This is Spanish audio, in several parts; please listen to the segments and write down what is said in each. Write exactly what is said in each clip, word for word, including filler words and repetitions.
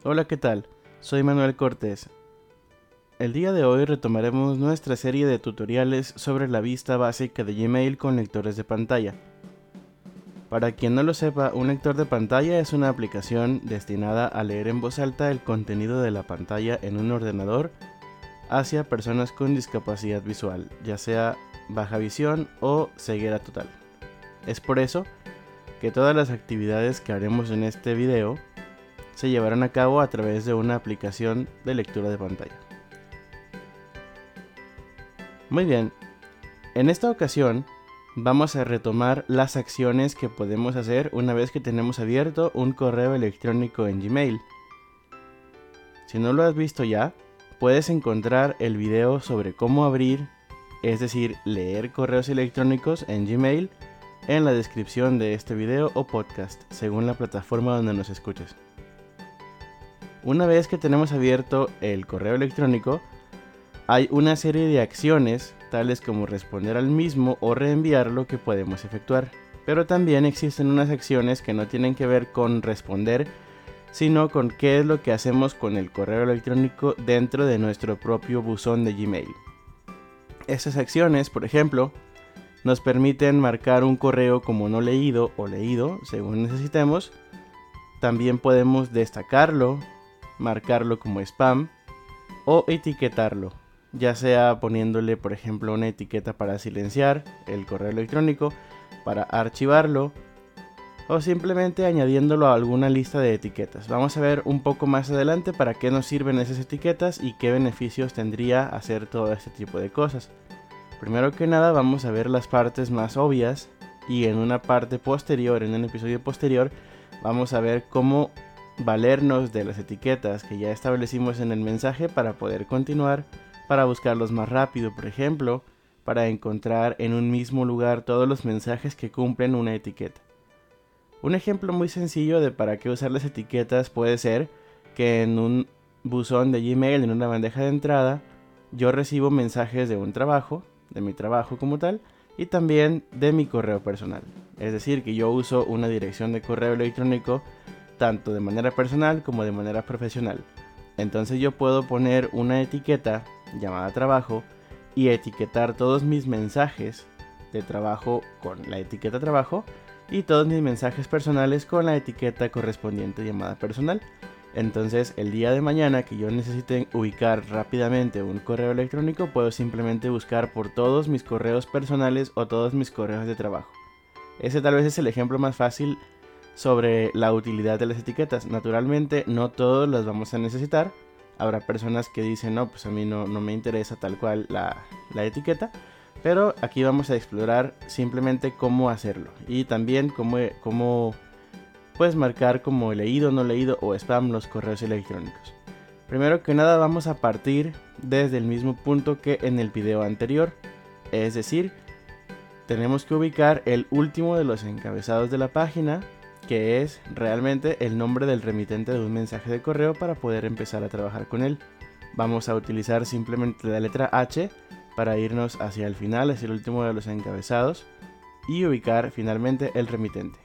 Hola, ¿qué tal? Soy Manuel Cortés. El día de hoy retomaremos nuestra serie de tutoriales sobre la vista básica de Gmail con lectores de pantalla. Para quien no lo sepa, un lector de pantalla es una aplicación destinada a leer en voz alta el contenido de la pantalla en un ordenador hacia personas con discapacidad visual, ya sea baja visión o ceguera total. Es por eso que todas las actividades que haremos en este video se llevarán a cabo a través de una aplicación de lectura de pantalla. Muy bien, en esta ocasión vamos a retomar las acciones que podemos hacer una vez que tenemos abierto un correo electrónico en Gmail. Si no lo has visto ya, puedes encontrar el video sobre cómo abrir, es decir, leer correos electrónicos en Gmail en la descripción de este video o podcast, según la plataforma donde nos escuches. Una vez que tenemos abierto el correo electrónico, hay una serie de acciones, tales como responder al mismo o reenviarlo, que podemos efectuar. Pero también existen unas acciones que no tienen que ver con responder, sino con qué es lo que hacemos con el correo electrónico dentro de nuestro propio buzón de Gmail. Estas acciones, por ejemplo, nos permiten marcar un correo como no leído o leído, según necesitemos. También podemos destacarlo, marcarlo como spam o etiquetarlo, ya sea poniéndole, por ejemplo, una etiqueta para silenciar el correo electrónico, para archivarlo o simplemente añadiéndolo a alguna lista de etiquetas. Vamos a ver un poco más adelante para qué nos sirven esas etiquetas y qué beneficios tendría hacer todo este tipo de cosas. Primero que nada vamos a ver las partes más obvias, y en una parte posterior, en un episodio posterior, vamos a ver cómo valernos de las etiquetas que ya establecimos en el mensaje para poder continuar, para buscarlos más rápido, por ejemplo, para encontrar en un mismo lugar todos los mensajes que cumplen una etiqueta. Un ejemplo muy sencillo de para qué usar las etiquetas puede ser que en un buzón de Gmail, en una bandeja de entrada, yo recibo mensajes de un trabajo, de mi trabajo como tal, y también de mi correo personal. Es decir, que yo uso una dirección de correo electrónico tanto de manera personal como de manera profesional. Entonces yo puedo poner una etiqueta llamada trabajo y etiquetar todos mis mensajes de trabajo con la etiqueta trabajo y todos mis mensajes personales con la etiqueta correspondiente llamada personal. Entonces el día de mañana que yo necesite ubicar rápidamente un correo electrónico, puedo simplemente buscar por todos mis correos personales o todos mis correos de trabajo. Ese tal vez es el ejemplo más fácil sobre la utilidad de las etiquetas. Naturalmente no todos las vamos a necesitar. Habrá personas que dicen, no, pues a mí no, no me interesa tal cual la, la etiqueta. Pero aquí vamos a explorar simplemente cómo hacerlo. Y también cómo, cómo puedes marcar como leído, no leído o spam los correos electrónicos. Primero que nada vamos a partir desde el mismo punto que en el video anterior. Es decir, tenemos que ubicar el último de los encabezados de la página, que es realmente el nombre del remitente de un mensaje de correo, para poder empezar a trabajar con él. Vamos a utilizar simplemente la letra H para irnos hacia el final, hacia el último de los encabezados, y ubicar finalmente el remitente.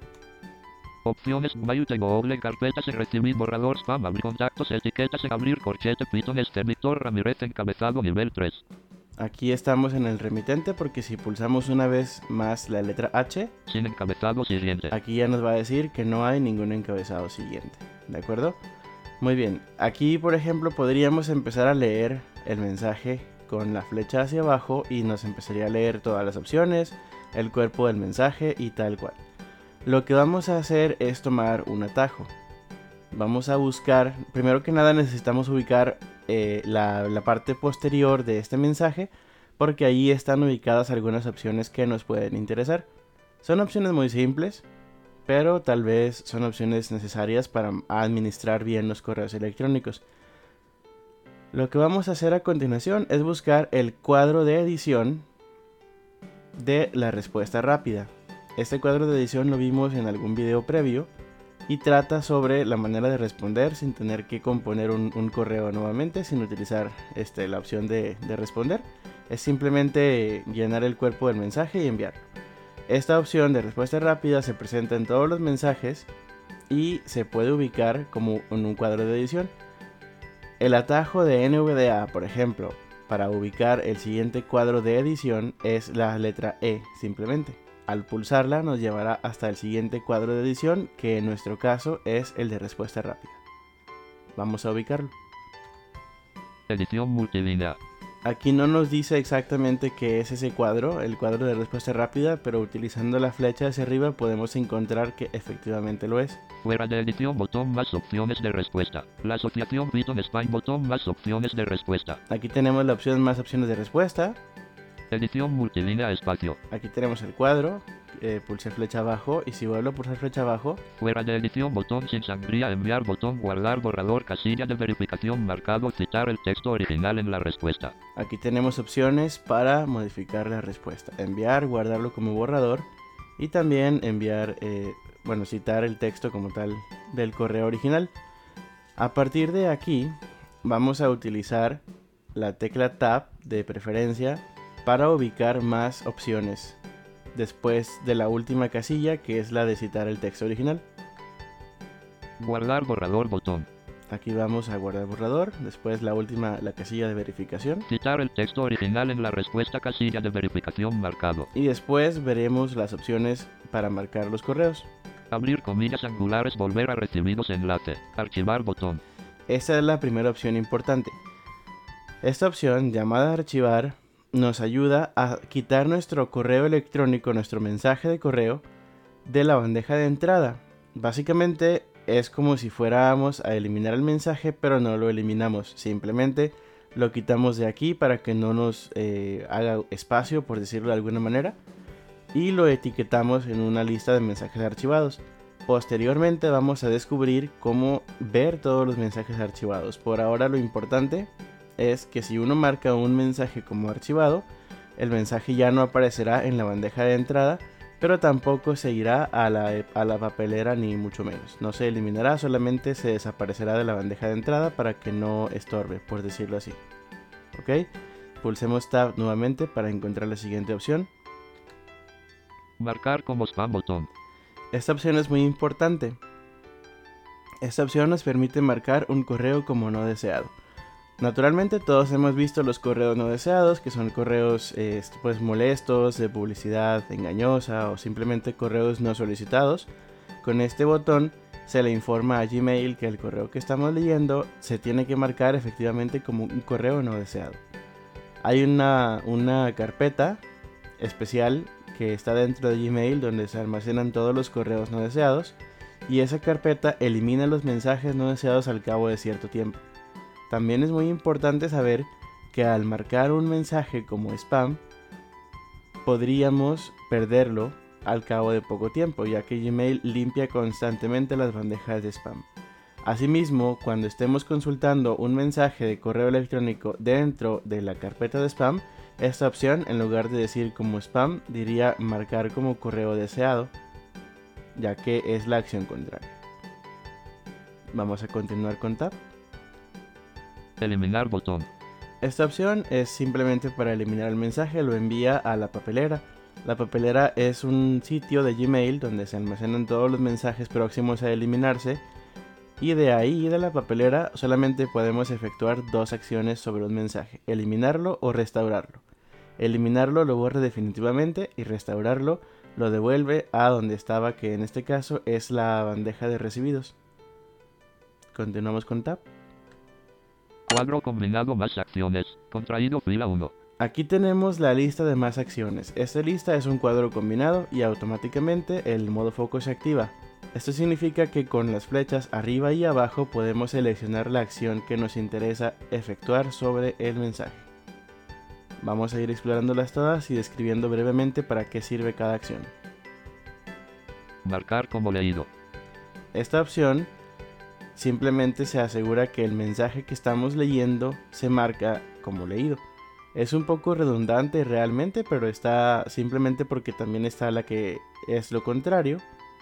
Opciones, mail, tengo doble carpetas en recibir, borrador, spam, abrir contactos, etiquetas en abrir, corchete, Python, este Víctor Ramírez, encabezado, nivel tres. Aquí estamos en el remitente, porque si pulsamos una vez más la letra H, sin encabezado siguiente, aquí ya nos va a decir que no hay ningún encabezado siguiente, ¿de acuerdo? Muy bien, aquí por ejemplo podríamos empezar a leer el mensaje con la flecha hacia abajo y nos empezaría a leer todas las opciones, el cuerpo del mensaje y tal cual. Lo que vamos a hacer es tomar un atajo. Vamos a buscar, primero que nada necesitamos ubicar eh, la, la parte posterior de este mensaje, porque ahí están ubicadas algunas opciones que nos pueden interesar. Son opciones muy simples, pero tal vez son opciones necesarias para administrar bien los correos electrónicos. Lo que vamos a hacer a continuación es buscar el cuadro de edición de la respuesta rápida. Este cuadro de edición lo vimos en algún video previo y trata sobre la manera de responder sin tener que componer un, un correo nuevamente, sin utilizar este, la opción de, de responder. Es simplemente llenar el cuerpo del mensaje y enviarlo. Esta opción de respuesta rápida se presenta en todos los mensajes y se puede ubicar como en un cuadro de edición. El atajo de N V D A, por ejemplo, para ubicar el siguiente cuadro de edición es la letra E simplemente. Al pulsarla nos llevará hasta el siguiente cuadro de edición, que en nuestro caso es el de respuesta rápida. Vamos a ubicarlo. Edición multilínea. Aquí no nos dice exactamente qué es ese cuadro, el cuadro de respuesta rápida, pero utilizando la flecha hacia arriba podemos encontrar que efectivamente lo es. Fuera de edición, botón más opciones de respuesta. La asociación Python Spine, botón más opciones de respuesta. Aquí tenemos la opción más opciones de respuesta. Edición multilínea espacio. Aquí tenemos el cuadro, eh, pulse flecha abajo y si vuelvo a pulsar flecha abajo. Fuera de edición, botón sin sangría, enviar, botón guardar, borrador, casilla de verificación marcado, citar el texto original en la respuesta. Aquí tenemos opciones para modificar la respuesta. Enviar, guardarlo como borrador y también enviar, eh, bueno, citar el texto como tal del correo original. A partir de aquí vamos a utilizar la tecla Tab de preferencia para ubicar más opciones después de la última casilla, que es la de citar el texto original. Guardar borrador, botón. Aquí vamos a guardar borrador, después la última, la casilla de verificación. Citar el texto original en la respuesta, casilla de verificación marcado. Y después veremos las opciones para marcar los correos. Abrir comillas angulares, volver a recibidos enlace. Archivar, botón. Esta es la primera opción importante. Esta opción, llamada archivar, nos ayuda a quitar nuestro correo electrónico, nuestro mensaje de correo, de la bandeja de entrada. Básicamente es como si fuéramos a eliminar el mensaje, pero no lo eliminamos. Simplemente lo quitamos de aquí para que no nos eh, haga espacio, por decirlo de alguna manera, y lo etiquetamos en una lista de mensajes archivados. Posteriormente vamos a descubrir cómo ver todos los mensajes archivados. Por ahora lo importante es que si uno marca un mensaje como archivado, el mensaje ya no aparecerá en la bandeja de entrada, pero tampoco se irá a la, a la papelera ni mucho menos. No se eliminará, solamente se desaparecerá de la bandeja de entrada para que no estorbe, por decirlo así. ¿Ok? Pulsemos Tab nuevamente para encontrar la siguiente opción. Marcar como spam, botón. Esta opción es muy importante. Esta opción nos permite marcar un correo como no deseado. Naturalmente todos hemos visto los correos no deseados, que son correos eh, pues molestos, de publicidad engañosa o simplemente correos no solicitados. Con este botón se le informa a Gmail que el correo que estamos leyendo se tiene que marcar efectivamente como un correo no deseado. Hay una, una carpeta especial que está dentro de Gmail donde se almacenan todos los correos no deseados, y esa carpeta elimina los mensajes no deseados al cabo de cierto tiempo. También es muy importante saber que al marcar un mensaje como spam, podríamos perderlo al cabo de poco tiempo, ya que Gmail limpia constantemente las bandejas de spam. Asimismo, cuando estemos consultando un mensaje de correo electrónico dentro de la carpeta de spam, esta opción, en lugar de decir como spam, diría marcar como correo deseado, ya que es la acción contraria. Vamos a continuar con Tab. Eliminar, botón. Esta opción es simplemente para eliminar el mensaje, lo envía a la papelera. La papelera es un sitio de Gmail donde se almacenan todos los mensajes próximos a eliminarse, y de ahí, de la papelera, solamente podemos efectuar dos acciones sobre un mensaje: eliminarlo o restaurarlo. Eliminarlo lo borra definitivamente y restaurarlo lo devuelve a donde estaba, que en este caso es la bandeja de recibidos. Continuamos con Tab. Cuadro combinado más acciones. Contraído fila uno. Aquí tenemos la lista de más acciones. Esta lista es un cuadro combinado y automáticamente el modo foco se activa. Esto significa que con las flechas arriba y abajo podemos seleccionar la acción que nos interesa efectuar sobre el mensaje. Vamos a ir explorándolas todas y describiendo brevemente para qué sirve cada acción. Marcar como leído. Esta opción simplemente se asegura que el mensaje que estamos leyendo se marca como leído. Es un poco redundante realmente, pero está simplemente porque también está la que es lo contrario.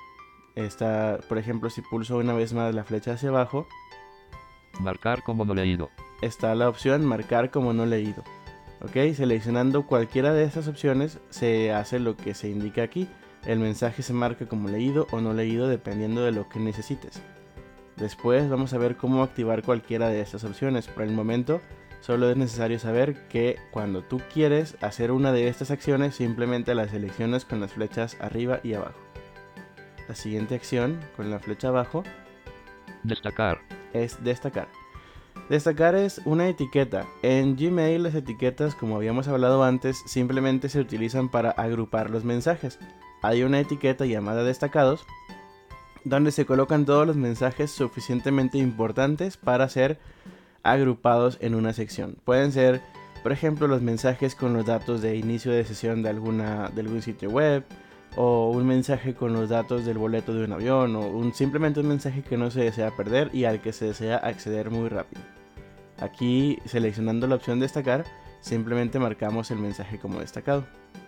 Está, por ejemplo, si pulso una vez más la flecha hacia abajo, marcar como no leído, está la opción marcar como no leído. Ok, seleccionando cualquiera de estas opciones se hace lo que se indica aquí. El mensaje se marca como leído o no leído dependiendo de lo que necesites. Después vamos a ver cómo activar cualquiera de estas opciones. Por el momento solo es necesario saber que cuando tú quieres hacer una de estas acciones simplemente la seleccionas con las flechas arriba y abajo. La siguiente acción con la flecha abajo Destacar. es destacar. Destacar es una etiqueta. En Gmail las etiquetas, como habíamos hablado antes, simplemente se utilizan para agrupar los mensajes. Hay una etiqueta llamada destacados, donde se colocan todos los mensajes suficientemente importantes para ser agrupados en una sección. Pueden ser, por ejemplo, los mensajes con los datos de inicio de sesión de, alguna, de algún sitio web, o un mensaje con los datos del boleto de un avión, o un, simplemente un mensaje que no se desea perder y al que se desea acceder muy rápido. Aquí, seleccionando la opción destacar, simplemente marcamos el mensaje como destacado.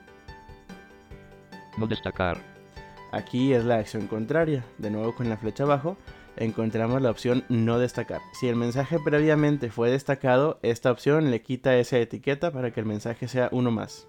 No destacar. Aquí es la acción contraria. De nuevo con la flecha abajo encontramos la opción no destacar. Si el mensaje previamente fue destacado, esta opción le quita esa etiqueta para que el mensaje sea uno más.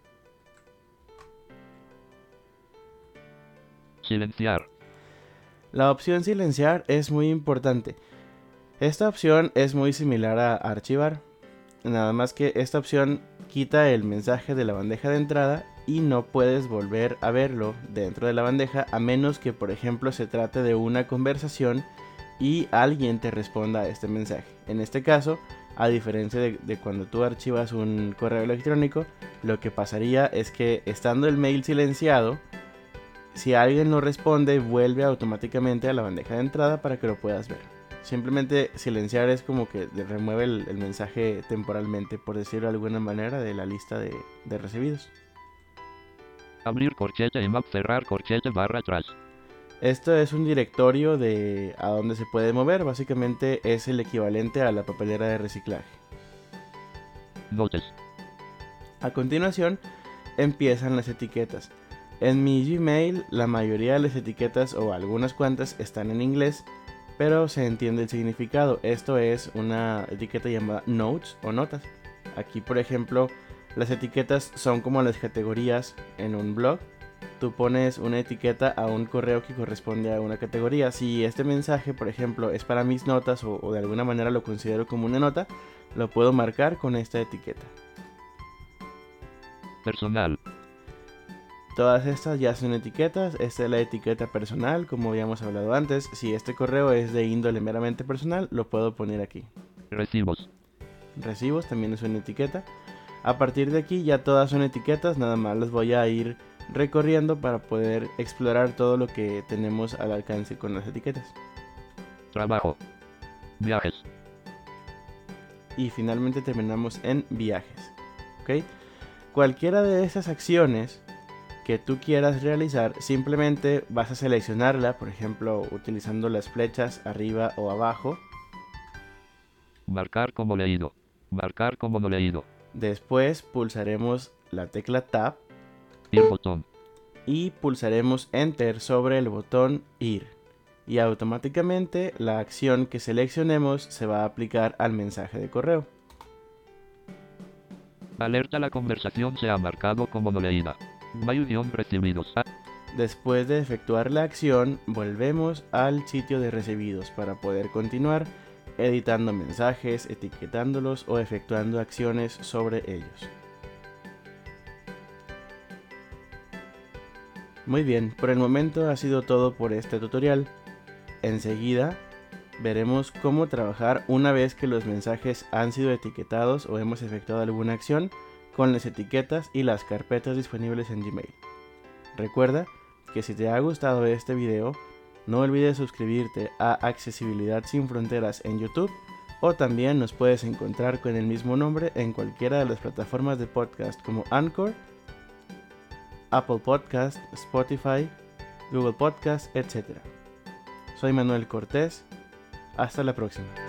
Silenciar. La opción silenciar es muy importante. Esta opción es muy similar a archivar, nada más que esta opción quita el mensaje de la bandeja de entrada y no puedes volver a verlo dentro de la bandeja a menos que, por ejemplo, se trate de una conversación y alguien te responda a este mensaje. En este caso, a diferencia de, de cuando tú archivas un correo electrónico, lo que pasaría es que estando el mail silenciado, si alguien no responde, vuelve automáticamente a la bandeja de entrada para que lo puedas ver. Simplemente silenciar es como que remueve el, el mensaje temporalmente, por decirlo de alguna manera, de la lista de, de recibidos. Abrir corchete y map, cerrar corchete barra atrás. Esto es un directorio de a donde se puede mover, básicamente es el equivalente a la papelera de reciclaje. Notes. A continuación empiezan las etiquetas. En mi Gmail la mayoría de las etiquetas o algunas cuantas están en inglés, pero se entiende el significado. Esto es una etiqueta llamada Notes o notas. Aquí, por ejemplo, las etiquetas son como las categorías en un blog. Tú pones una etiqueta a un correo que corresponde a una categoría. Si este mensaje, por ejemplo, es para mis notas o, o de alguna manera lo considero como una nota, lo puedo marcar con esta etiqueta. Personal. Todas estas ya son etiquetas. Esta es la etiqueta personal, como habíamos hablado antes. Si este correo es de índole meramente personal, lo puedo poner aquí. Recibos. Recibos también es una etiqueta. A partir de aquí ya todas son etiquetas, nada más las voy a ir recorriendo para poder explorar todo lo que tenemos al alcance con las etiquetas. Trabajo. Viajes. Y finalmente terminamos en viajes. ¿Ok? Cualquiera de estas acciones que tú quieras realizar, simplemente vas a seleccionarla, por ejemplo, utilizando las flechas arriba o abajo. Marcar como leído. Marcar como no leído. Después pulsaremos la tecla Tab. Ir botón. Y pulsaremos Enter sobre el botón Ir. Y automáticamente la acción que seleccionemos se va a aplicar al mensaje de correo. Alerta: la conversación se ha marcado como no leída. Mail-recibidos. Ah. Después de efectuar la acción, volvemos al sitio de recibidos para poder continuar editando mensajes, etiquetándolos o efectuando acciones sobre ellos. Muy bien, por el momento ha sido todo por este tutorial. Enseguida veremos cómo trabajar una vez que los mensajes han sido etiquetados o hemos efectuado alguna acción con las etiquetas y las carpetas disponibles en Gmail. Recuerda que si te ha gustado este video, no olvides suscribirte a Accesibilidad Sin Fronteras en YouTube, o también nos puedes encontrar con el mismo nombre en cualquiera de las plataformas de podcast como Anchor, Apple Podcast, Spotify, Google Podcast, etcétera. Soy Manuel Cortés. Hasta la próxima.